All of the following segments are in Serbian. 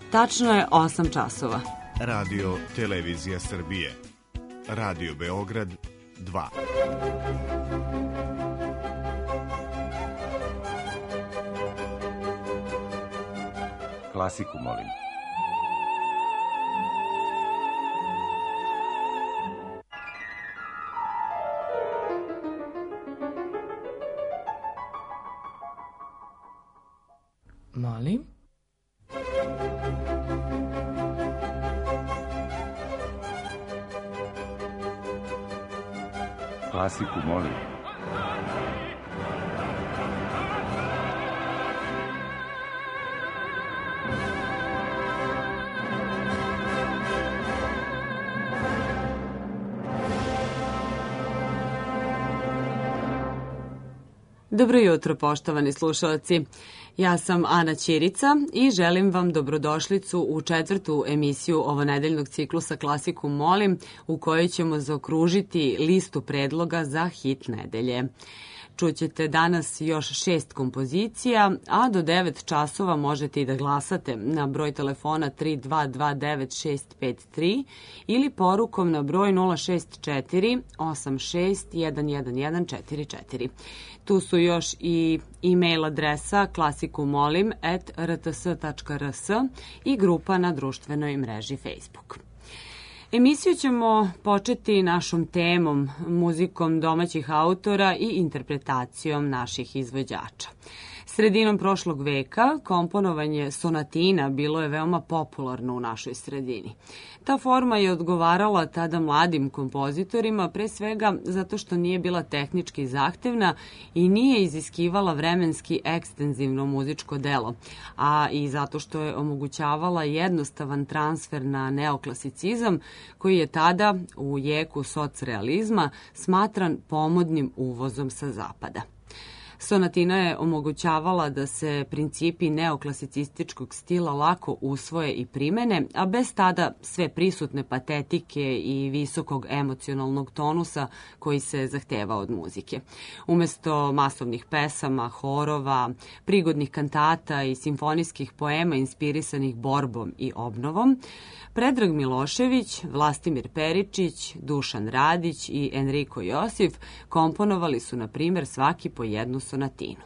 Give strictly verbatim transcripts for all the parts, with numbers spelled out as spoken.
Tačno je osam časova. Radio Televizija Srbije. Radio Beograd dva. Klasiku, molim. Molim? Klasiku, molim. Dobro jutro, poštovani slušalci. Ja sam Ana Ćirica i želim vam dobrodošlicu u četvrtu emisiju ovonedeljnog ciklusa Klasiku molim, u kojoj ćemo zaokružiti listu predloga za hit nedelje. Čućete danas još šest kompozicija, a do devet časova možete i da glasate na broj telefona tri dva dva devet šest pet tri ili porukom na broj nula šest četiri osam šest jedan jedan jedan četiri četiri. Tu su još i e-mail adresa klasikumolim at r t s tačka r s i grupa na društvenoj mreži Facebook. Emisiju ćemo početi našom temom, muzikom domaćih autora i interpretacijom naših izvođača. Sredinom prošlog veka komponovanje sonatina bilo je veoma popularno u našoj sredini. Ta forma je odgovarala tada mladim kompozitorima, pre svega zato što nije bila tehnički zahtevna i nije iziskivala vremenski ekstenzivno muzičko delo, a i zato što je omogućavala jednostavan transfer na neoklasicizam, koji je tada u jeku socrealizma smatran pomodnim uvozom sa zapada. Sonatina je omogućavala da se principi neoklasicističkog stila lako usvoje i primene, a bez tada sve prisutne patetike i visokog emocionalnog tonusa koji se zahteva od muzike. Umesto masovnih pesama, horova, prigodnih kantata i simfonijskih poema inspirisanih borbom i obnovom, Predrag Milošević, Vlastimir Peričić, Dušan Radić i Enriko Josif komponovali su, na primjer, svaki po jednu sonatinu.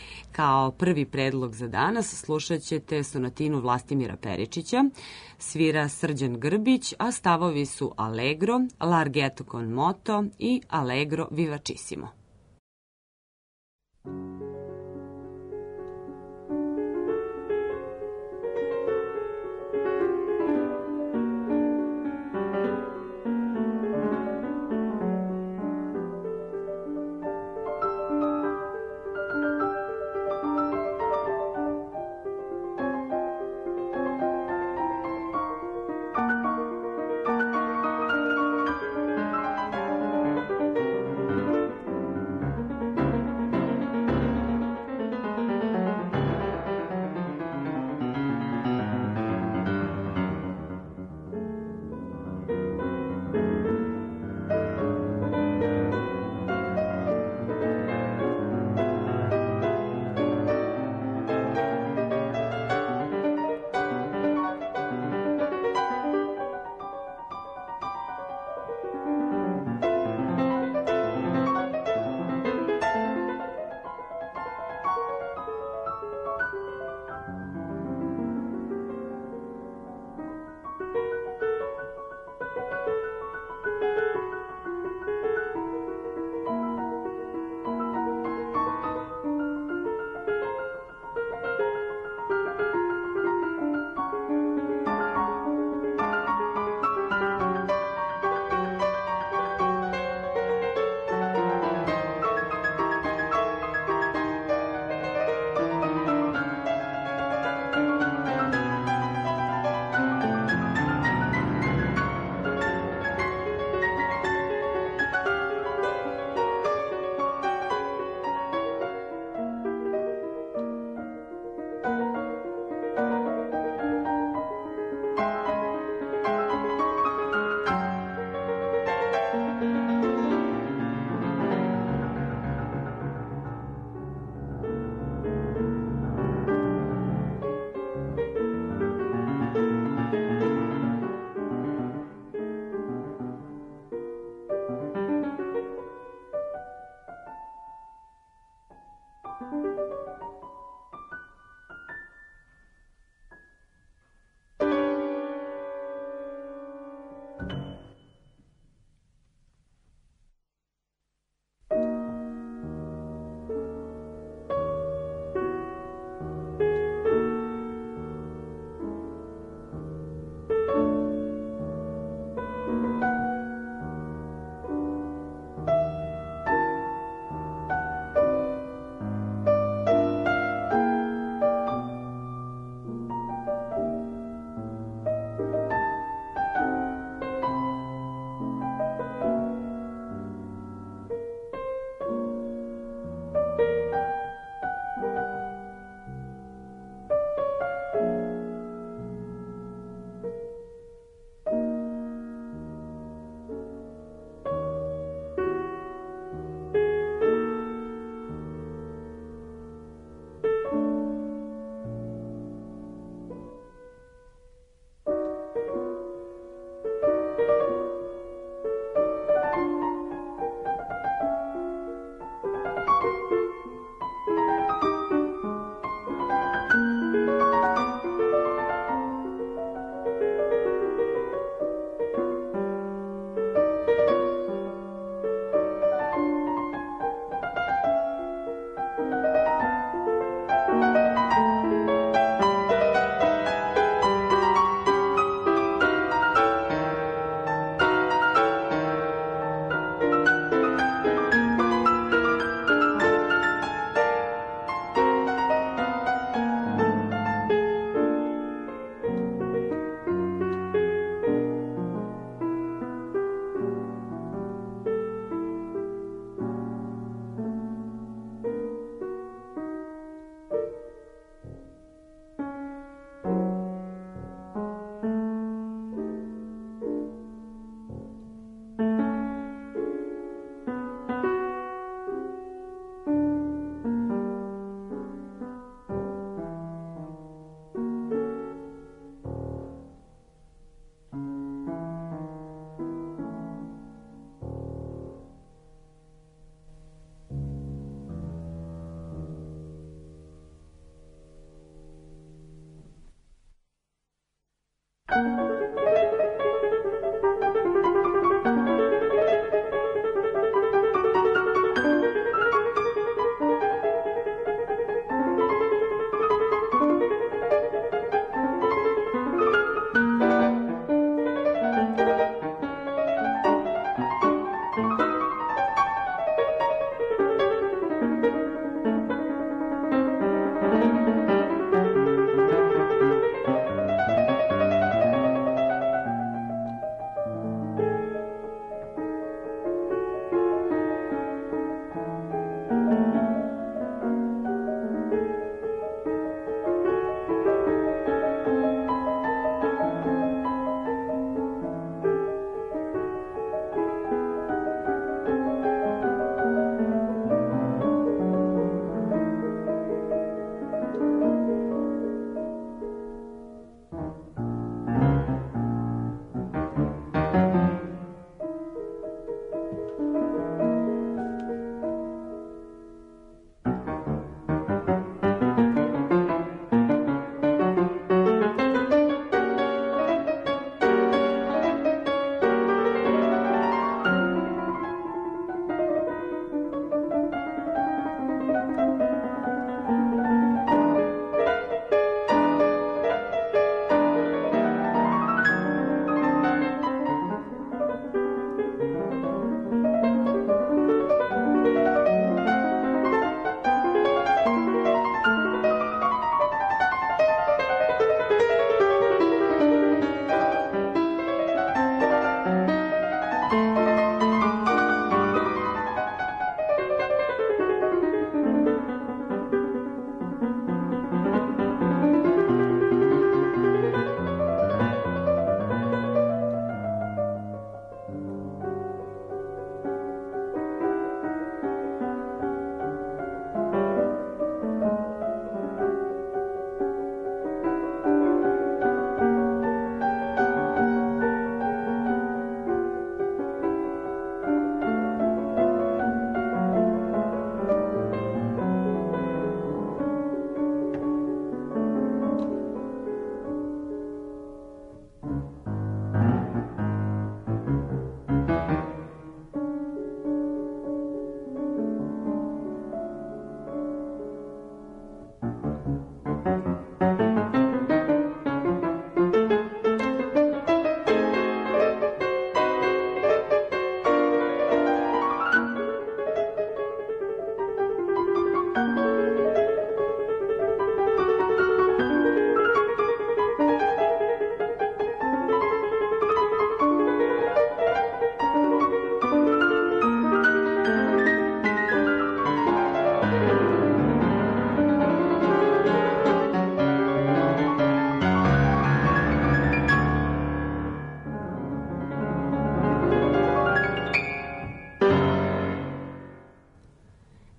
Kao prvi predlog za danas slušat ćete sonatinu Vlastimira Peričića, svira Srđan Grbić, a stavovi su Allegro, Larghetto con moto i Allegro vivacissimo.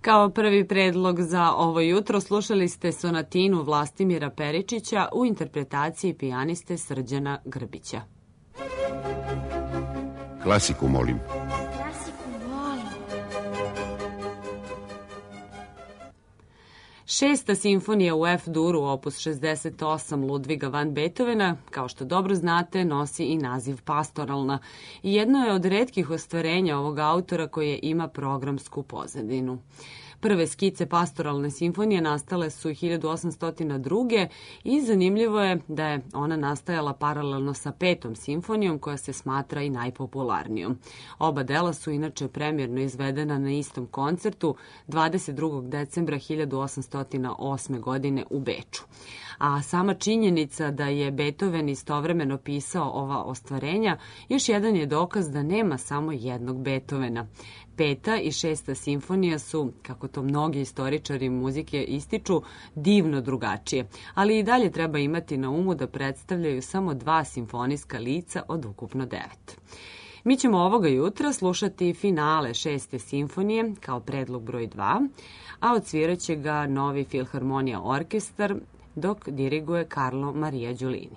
Kao prvi predlog za ovo jutro slušali ste sonatinu Vlastimira Peričića u interpretaciji pijaniste Srđana Grbića. Klasiku molim. Šesta simfonija u F-duru, opus šezdeset osam Ludviga van Beethovena, kao što dobro znate, nosi i naziv Pastoralna i jedno je od retkih ostvarenja ovog autora koje ima programsku pozadinu. Prve skice Pastoralne simfonije nastale su hiljadu osamsto druge. i zanimljivo je da je ona nastajala paralelno sa petom simfonijom koja se smatra i najpopularnijom. Oba dela su inače premjerno izvedena na istom koncertu dvadeset drugog decembra hiljadu osamsto osme. godine u Beču. A sama činjenica da je Beethoven istovremeno pisao ova ostvarenja još jedan je dokaz da nema samo jednog Beethovena. Peta i šesta simfonija su, kako to mnogi istoričari muzike ističu, divno drugačije, ali i dalje treba imati na umu da predstavljaju samo dva simfonijska lica od ukupno devet. Mi ćemo ovoga jutra slušati finale šeste simfonije kao predlog broj dva, a odsvirat će ga Novi Filharmonija orkestar dok diriguje Carlo Maria Giulini.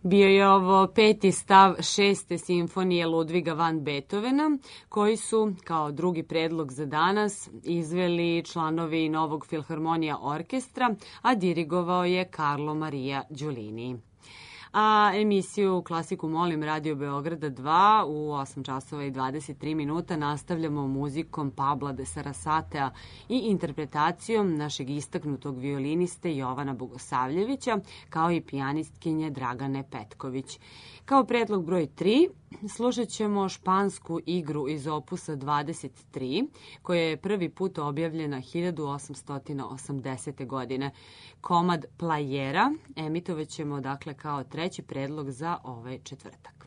Bio je ovo peti stav šeste simfonije Ludviga van Beethovena, koji su, kao drugi predlog za danas, izveli članovi Novog filharmonija orkestra, a dirigovao je Carlo Maria Giulini. A emisiju Klasiku molim Radio Beograda dva u osam časova i dvadeset tri minuta nastavljamo muzikom Pabla de Sarasatea i interpretacijom našeg istaknutog violiniste Jovana Bogosavljevića, kao i pijanistkinje Dragane Petković. Kao predlog broj tri slušat ćemo špansku igru iz opusa dvadeset tri, koja je prvi put objavljena hiljadu osamsto osamdesete. godine. Komad Playera emitovat ćemo dakle kao treći predlog za ovaj četvrtak.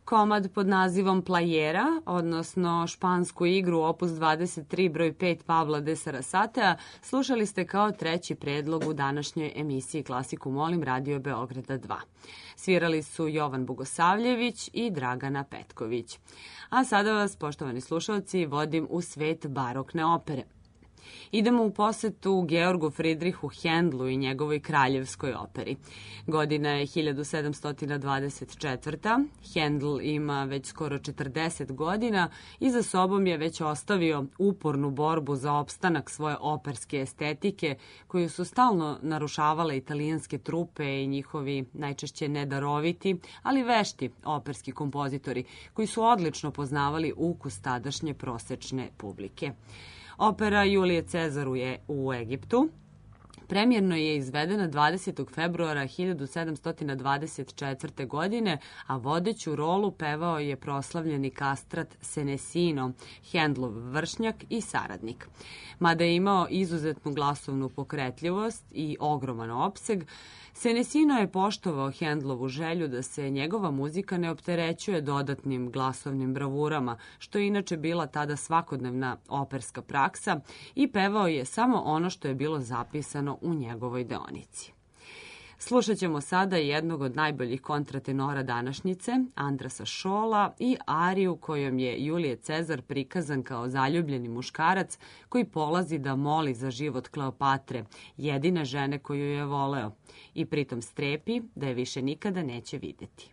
Komad pod nazivom Playera, odnosno špansku igru opus dvadeset tri broj pet Pabla de Sarasatea, slušali ste kao treći predlog u današnjoj emisiji Klasiku molim Radio Beograda dva. Svirali su Jovan Bogosavljević i Dragana Petković. A sada vas, poštovani slušalci, vodim u svet barokne opere. Idemo u posetu Georgu Fridrihu Hendlu i njegovoj kraljevskoj operi. Godina je hiljadu sedamsto dvadeset četvrta. Hendl ima već skoro četrdeset godina i za sobom je već ostavio upornu borbu za opstanak svoje operske estetike, koju su stalno narušavale italijanske trupe i njihovi najčešće nedaroviti, ali vešti operski kompozitori, koji su odlično poznavali ukus tadašnje prosečne publike. Opera Julije Cezar u Egiptu premijerno je izvedena dvadesetog februara hiljadu sedamsto dvadeset četvrte. godine, a vodeću rolu pevao je proslavljeni kastrat Senesino, Hendlov vršnjak i saradnik. Mada je imao izuzetnu glasovnu pokretljivost i ogroman opseg, Senesino je poštovao Hendlovu želju da se njegova muzika ne opterećuje dodatnim glasovnim bravurama, što je inače bila tada svakodnevna operska praksa, i pevao je samo ono što je bilo zapisano u njegovoj deonici. Slušat ćemo sada jednog od najboljih kontratenora današnjice, Andrasa Šola, i ariju kojom je Julije Cezar prikazan kao zaljubljeni muškarac koji polazi da moli za život Kleopatre, jedine žene koju je voleo, i pritom strepi da je više nikada neće videti.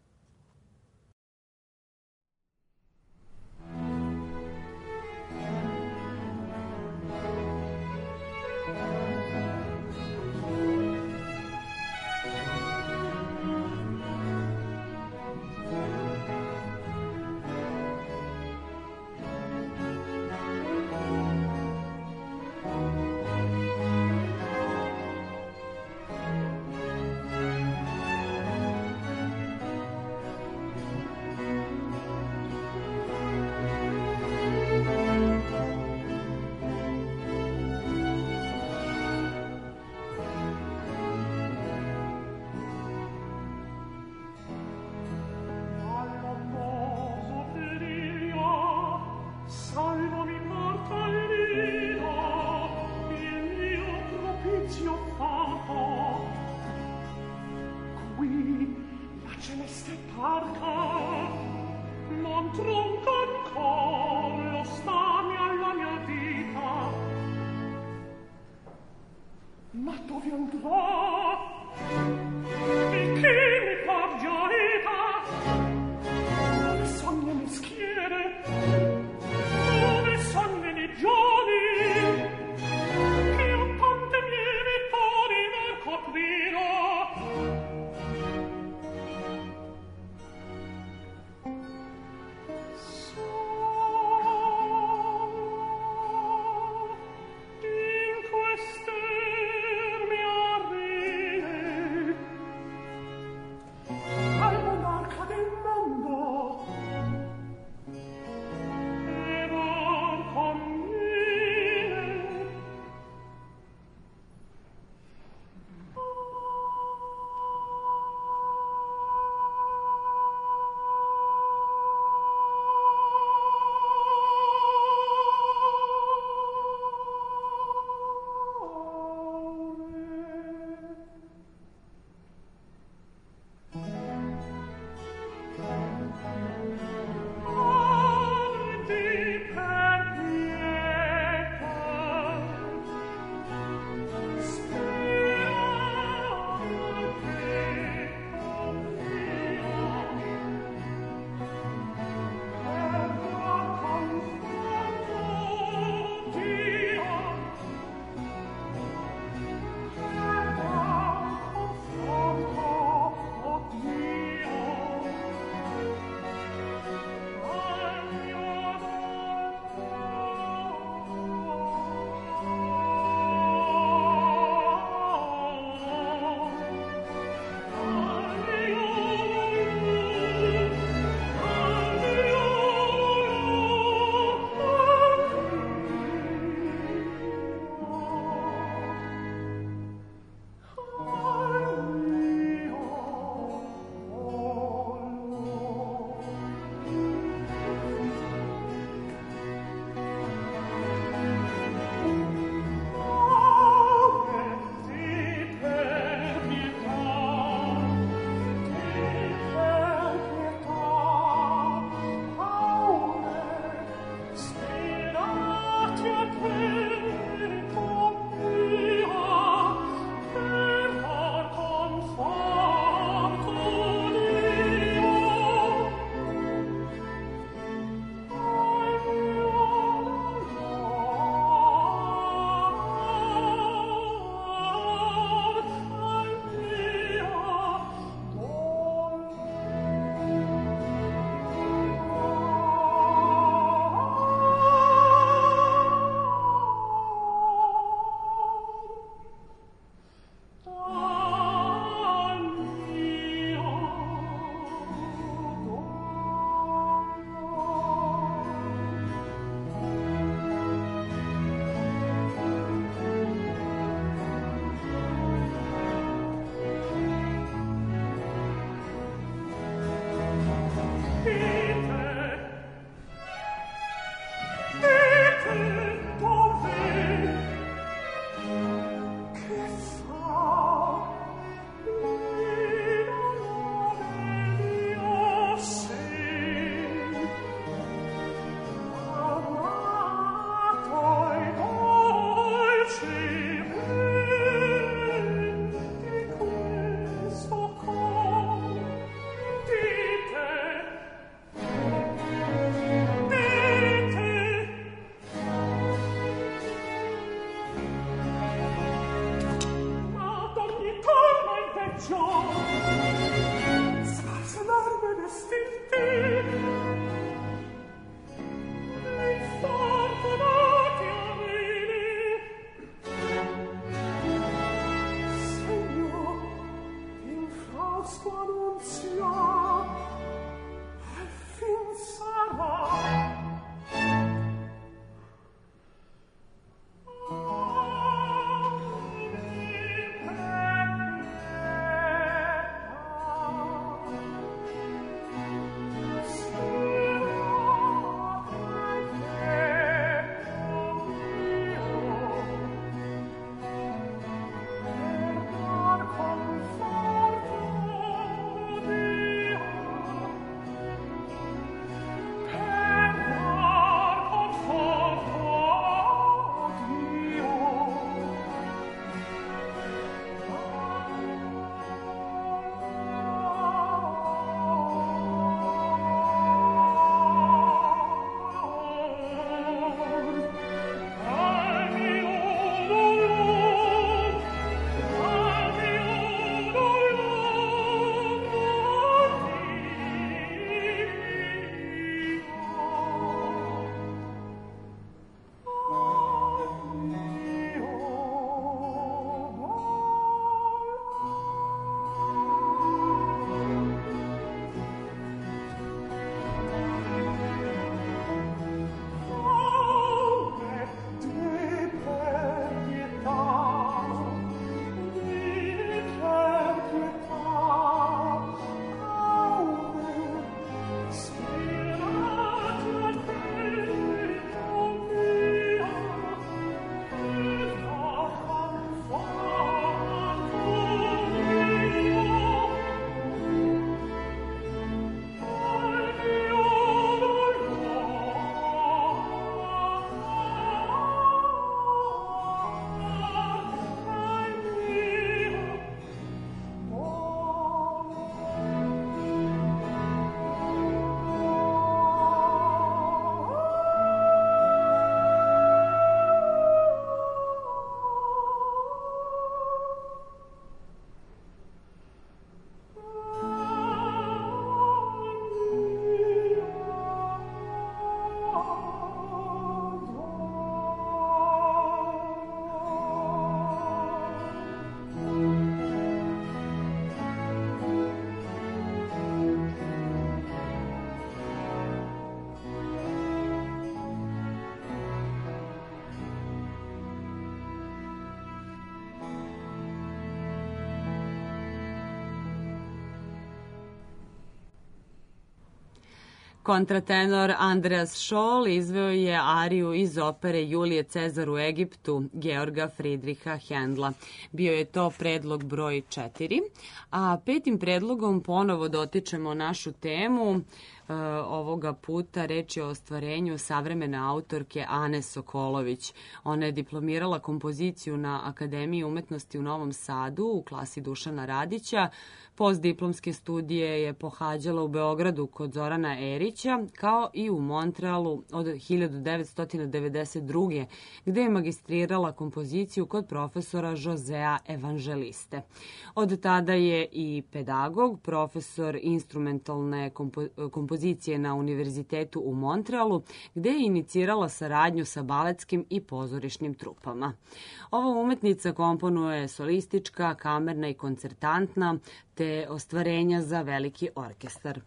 Kontratenor Andreas Scholl izveo je ariju iz opere Julije Cezar u Egiptu Georga Friedricha Händla. Bio je to predlog broj četiri, a petim predlogom ponovo dotičemo našu temu. Ovoga puta reč je o ostvarenju savremene autorke Ane Sokolović. Ona je diplomirala kompoziciju na Akademiji umetnosti u Novom Sadu u klasi Dušana Radića. Postdiplomske studije je pohađala u Beogradu kod Zorana Erića, kao i u Montrealu od hiljadu devetsto devedeset druge. gde je magistrirala kompoziciju kod profesora Josea Evangeliste. Od tada je i pedagog, profesor instrumentalne kompo kompozicije na Univerzitetu u Montrealu, gde je inicirala saradnju sa baletskim i pozorišnim trupama. Ova umetnica komponuje solistička, kamerna i koncertantna, te ostvarenja za veliki orkestar.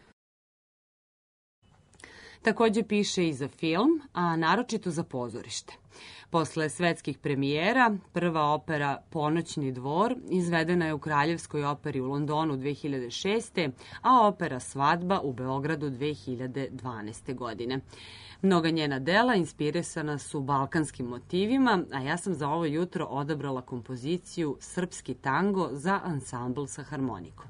Takođe piše i za film, a naročito za pozorište. Posle svetskih premijera, prva opera Ponoćni dvor izvedena je u Kraljevskoj operi u Londonu dve hiljade šeste. a opera Svadba u Beogradu dve hiljade dvanaeste. godine. Mnoga njena dela inspirisana su balkanskim motivima, a ja sam za ovo jutro odabrala kompoziciju Srpski tango za ansambl sa harmonikom.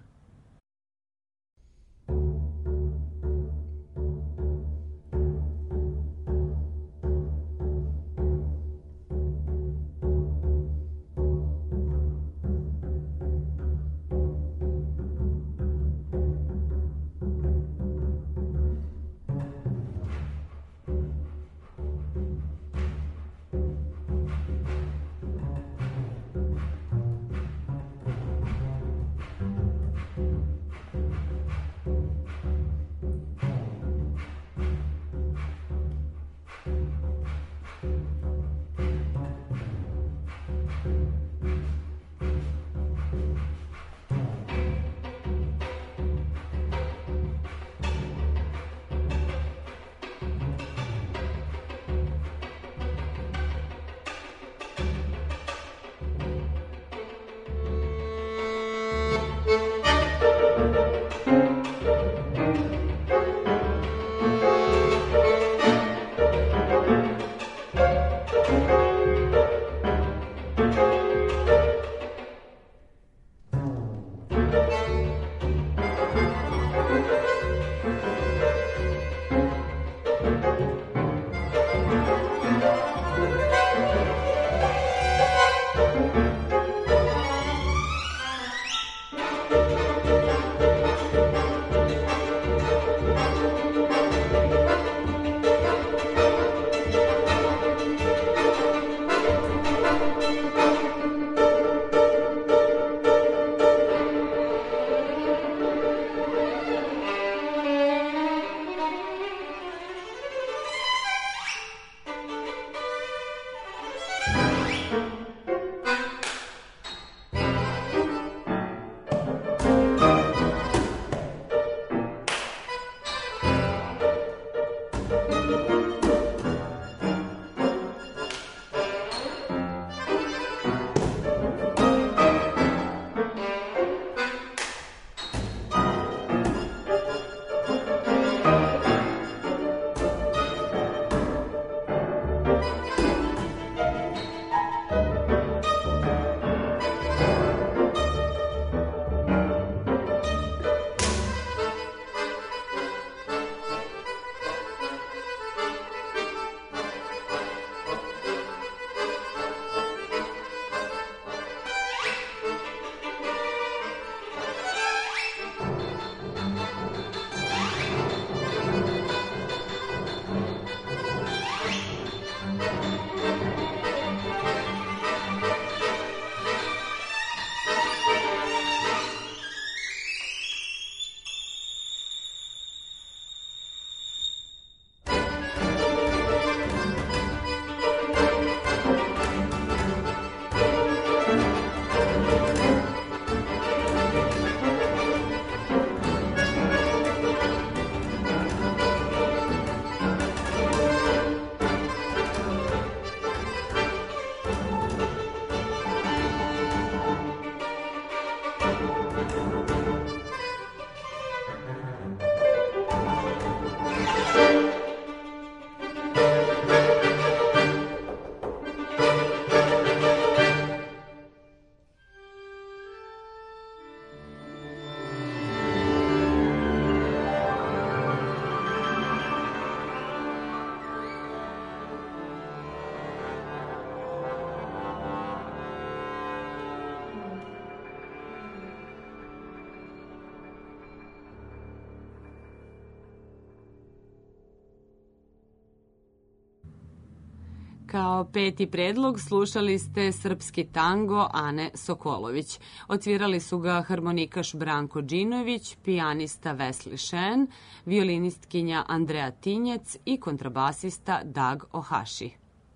Kao peti predlog slušali ste srpski tango Ane Sokolović. Odsvirali su ga harmonikaš Branko Đinović, pijanista Vesli Šen, violinistkinja Andreja Tinjec i kontrabasista Dag Ohaši.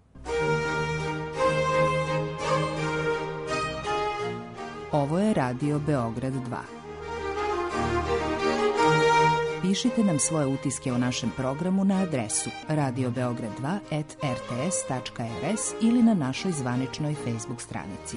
Ovo je Radio Beograd dva. Pišite nam svoje utiske o našem programu na adresu radio beograd dva at r t s tačka r s ili na našoj zvaničnoj Facebook stranici.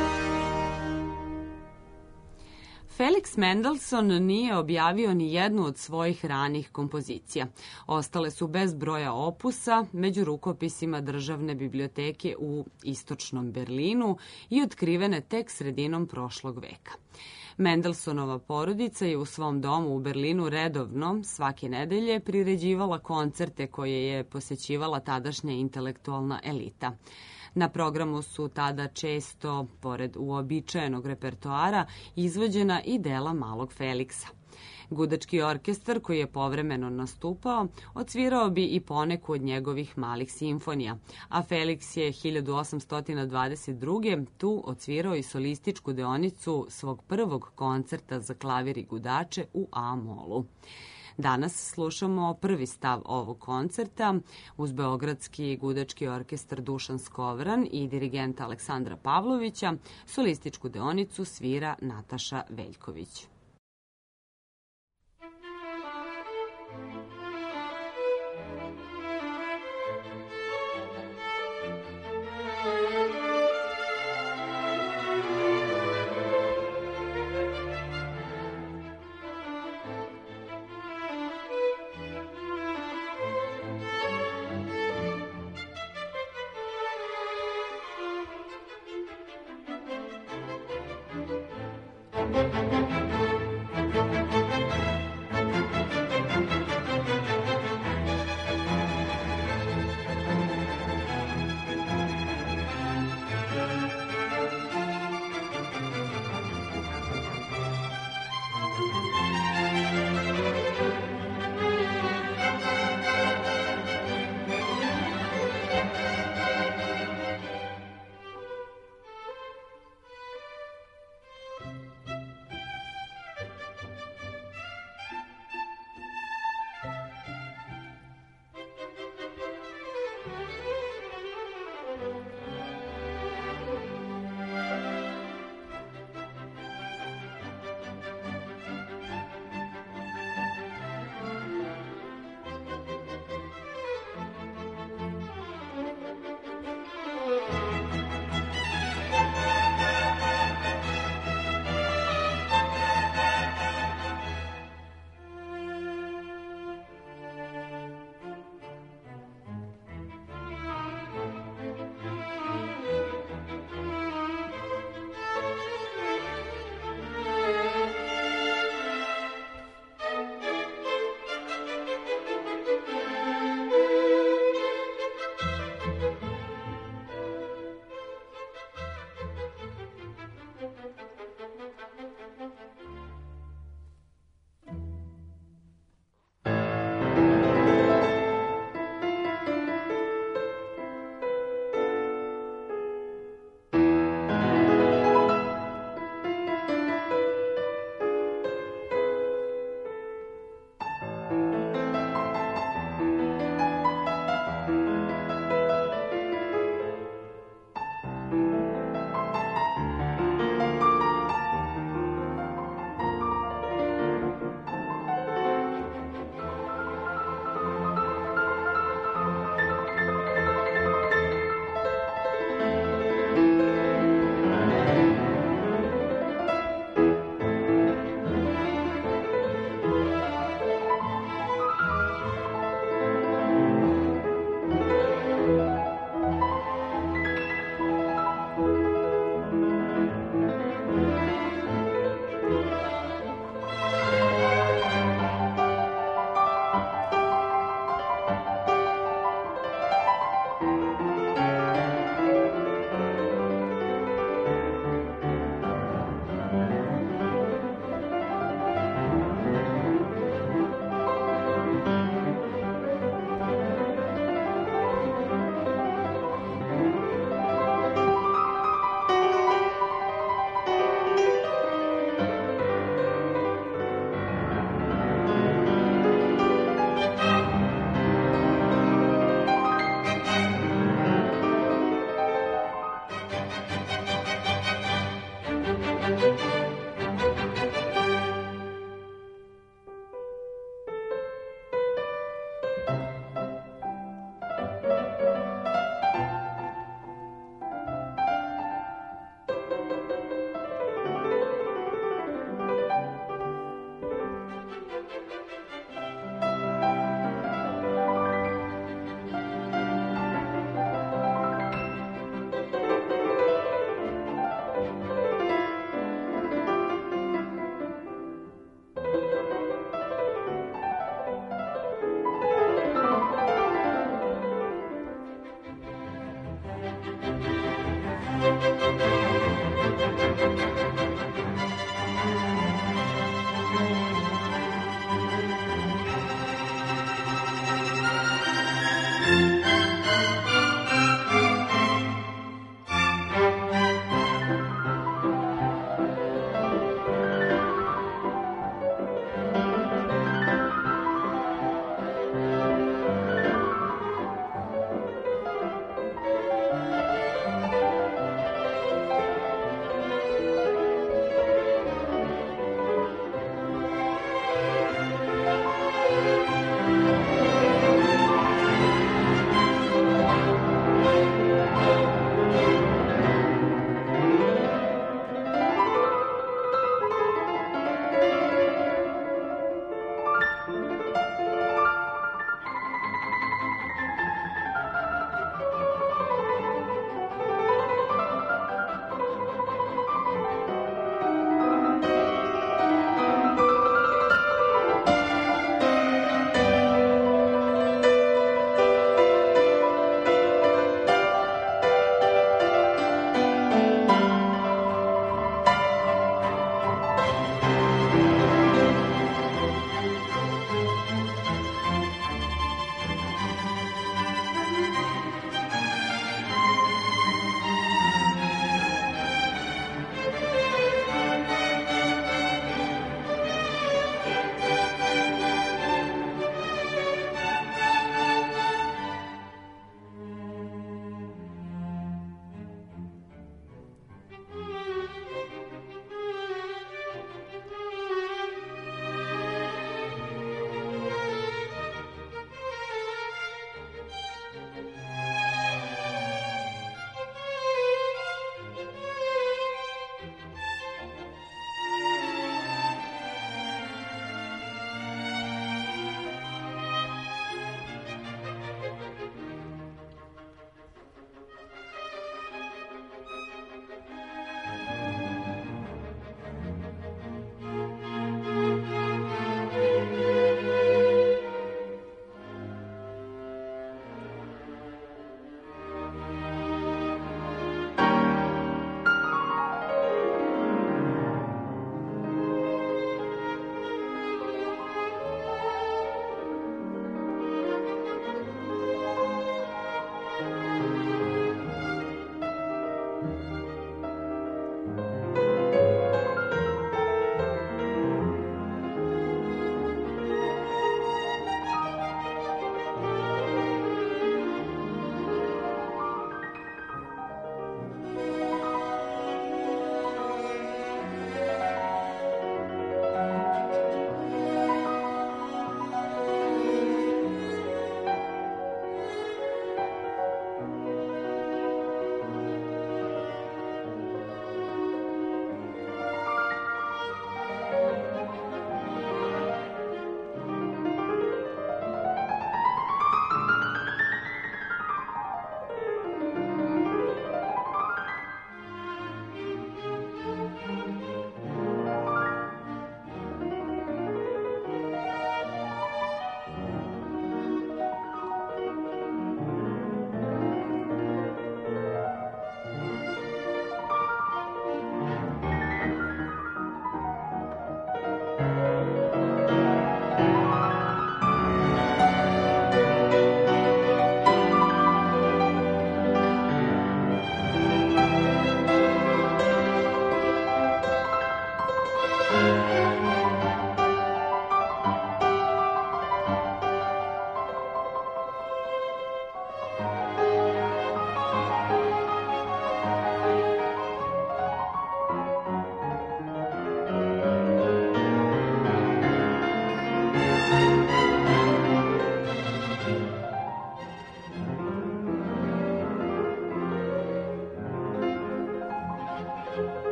Felix Mendelssohn nije objavio ni jednu od svojih ranih kompozicija. Ostale su bez broja opusa među rukopisima Državne biblioteke u istočnom Berlinu i otkrivene tek sredinom prošlog veka. Mendelssohnova porodica je u svom domu u Berlinu redovno, svake nedelje, priređivala koncerte koje je posećivala tadašnja intelektualna elita. Na programu su tada često, pored uobičajenog repertoara, izvođena i dela malog Feliksa. Gudački orkestar, koji je povremeno nastupao, odsvirao bi i poneku od njegovih malih simfonija, a Feliks je hiljadu osamsto dvadeset druge tu odsvirao i solističku deonicu svog prvog koncerta za klavir i gudače u A-molu. Danas slušamo prvi stav ovog koncerta uz Beogradski gudački orkestar Dušan Skovran i dirigenta Aleksandra Pavlovića. Solističku deonicu svira Nataša Veljković.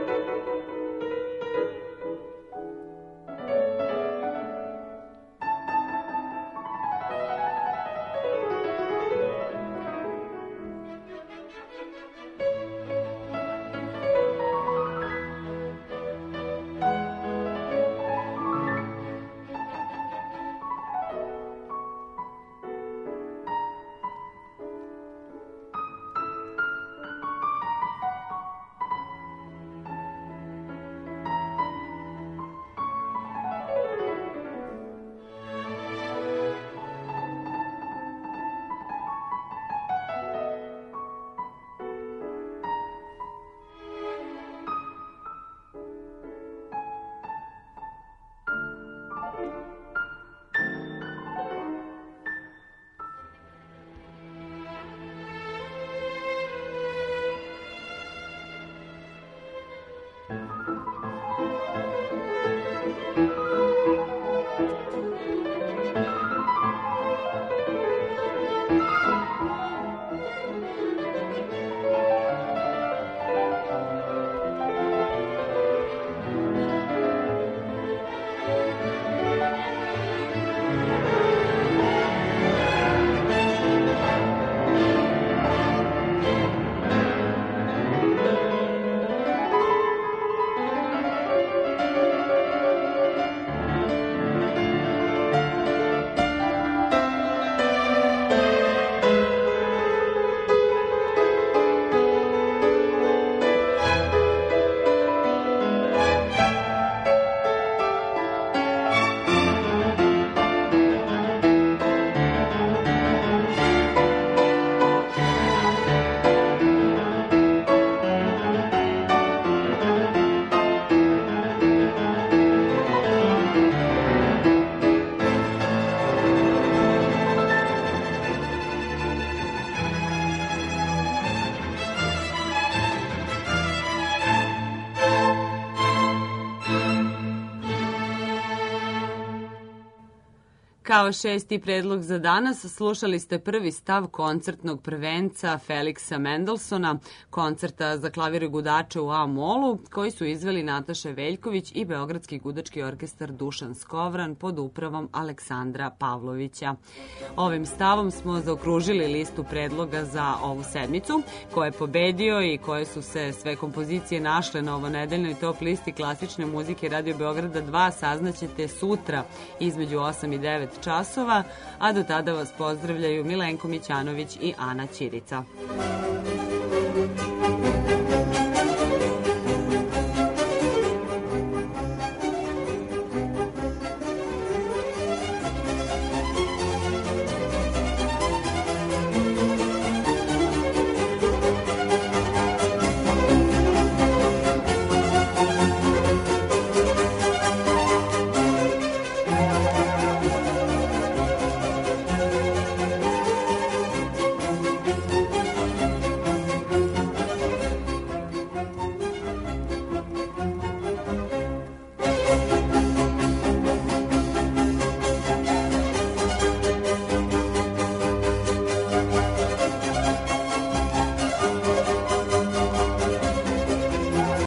Kao šesti predlog za danas slušali ste prvi stav koncertnog prvenca Feliksa Mendelsona, koncerta za klavir i gudače u A-molu, koji su izveli Nataša Veljković i Beogradski gudački orkestar Dušan Skovran pod upravom Aleksandra Pavlovića. Ovim stavom smo zaokružili listu predloga za ovu sedmicu, ko je pobedio i koje su se sve kompozicije našle na ovonedeljnoj top listi klasične muzike Radio Beograda dva saznaćete sutra između osam i devet časova, a do tada vas pozdravljaju Milenko Mićanović i Ana Ćirica.